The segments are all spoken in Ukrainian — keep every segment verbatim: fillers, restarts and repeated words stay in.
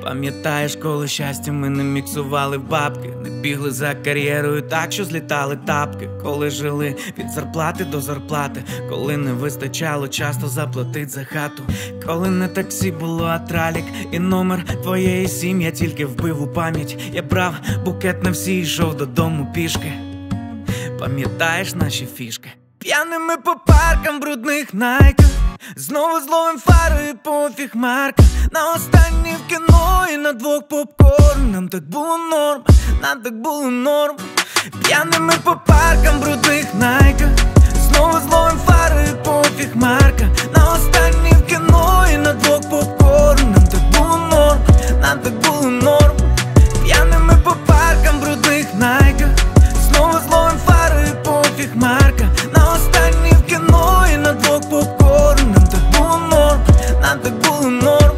Пам'ятаєш, коли щастя ми не міксували в бабки, не бігли за кар'єрою так, що злітали тапки. Коли жили від зарплати до зарплати, коли не вистачало часто заплатить за хату. Коли на таксі було, а тралік і номер твоєї сім я тільки вбив у пам'ять. Я брав букет на всі, йшов додому пішки. Пам'ятаєш наші фішки? П'яними по паркам брудних найках, знову зловим фарою пофіг марка. На останній в кіно і на двох попкорн. Нам так було норм, нам так було норм. П'яними по паркам брудних найках, знову зловим фарою пофіг марка. На останній в кіно і на двох попкорн. Нам так було норм, нам так було норм. П'яними по паркам брудних найках, знову зловим фарою пофіг марка. На останній в кіно і на двох попкорн. Нам так було норм, нам так було норм.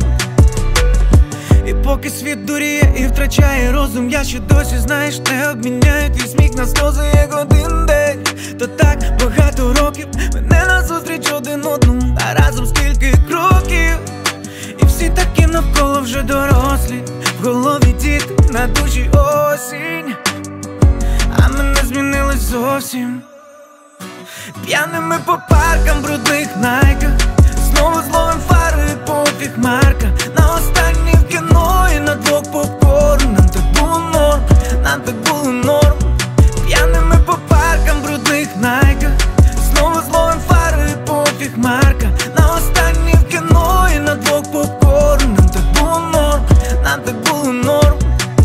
І поки світ дуріє і втрачає розум, я ще досі, знаєш, не обміняю твій сміх на сльози, як один день. То так багато років ми не назустріч один одному, а разом скільки кроків. І всі такі навколо вже дорослі, в голові діти, на душі осінь. А ми не змінились зовсім. П'яними по паркам брудних найках, знову зловим фарою пофіг марка. На останній в кіно і на двох попкорн. Нам так було норм, нам так було норм. П'яними по паркам брудних найках, знову зловим фарою пофіг марка. На останній в кіно і на двох попкорн. Нам так було норм, нам так було норм.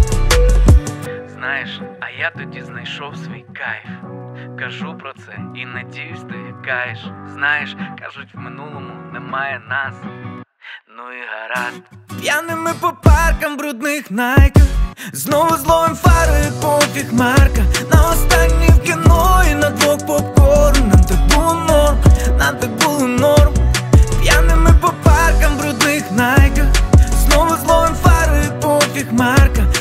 Знаєш, а я тоді знайшов свій кайф. Кажу про це і надіюсь, ти гикаєш. Знаєш, кажуть, в минулому немає нас. Ну і гаразд. П'яними по паркам брудних найках, знову зловим фарою пофіг марка. На останній в кіно і на двох попкорн. Нам так було норм, нам так було норм. П'яними по паркам брудних найках, знову зловим фарою пофіг марка.